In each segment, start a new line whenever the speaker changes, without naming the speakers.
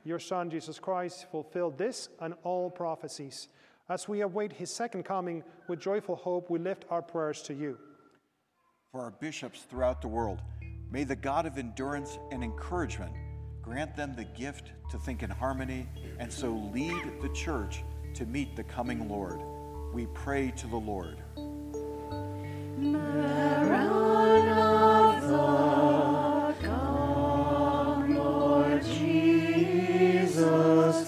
your Son, Jesus Christ, fulfilled this and all prophecies. As we await his second coming with joyful hope, we lift our prayers to you.
For our bishops throughout the world, may the God of endurance and encouragement grant them the gift to think in harmony and so lead the church to meet the coming Lord. We pray to the Lord.
Maranatha, come, Lord Jesus,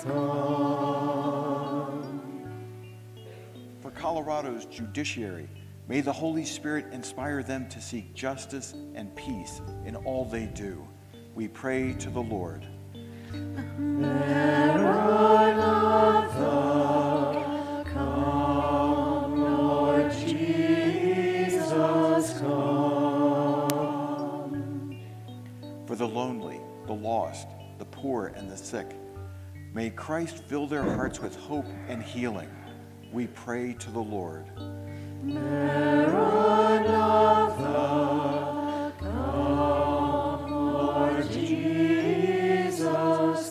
come.
For Colorado's judiciary, may the Holy Spirit inspire them to seek justice and peace in all they do. We pray to the Lord.
Maranatha, come, Lord Jesus, come.
For the lonely, the lost, the poor, and the sick, may Christ fill their hearts with hope and healing. We pray to the Lord.
Maranatha, come, Lord Jesus,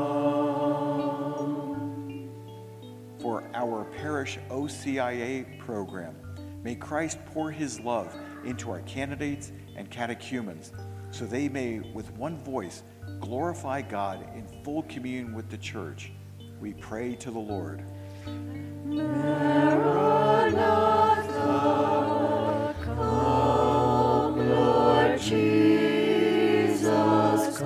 come.
For our parish OCIA program, may Christ pour his love into our candidates and catechumens so they may, with one voice, glorify God in full communion with the church. We pray to the Lord.
Maranatha, come, Lord Jesus,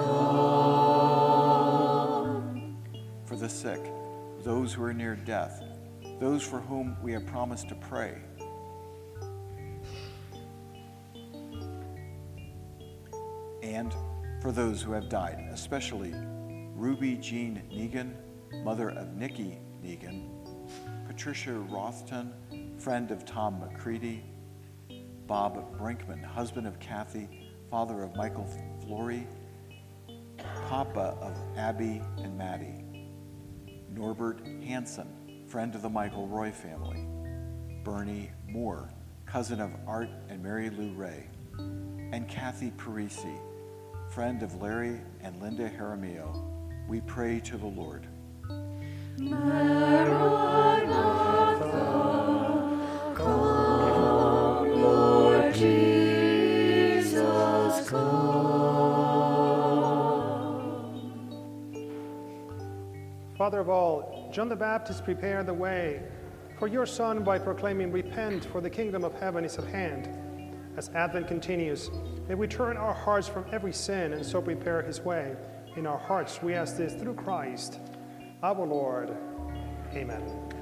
come.
For the sick, those who are near death, those for whom we have promised to pray. And for those who have died, especially Ruby Jean Negan, mother of Nikki Negan, Patricia Rothton, friend of Tom McCready, Bob Brinkman, husband of Kathy, father of Michael Flory, Papa of Abby and Maddie, Norbert Hansen, friend of the Michael Roy family, Bernie Moore, cousin of Art and Mary Lou Ray, and Kathy Parisi, friend of Larry and Linda Jaramillo. We pray to the Lord.
Maranatha, come, Lord Jesus, come.
Father of all, John the Baptist prepared the way for your Son by proclaiming, "Repent, for the kingdom of heaven is at hand." As Advent continues, may we turn our hearts from every sin and so prepare his way. In our hearts, we ask this through Christ, our Lord. Amen.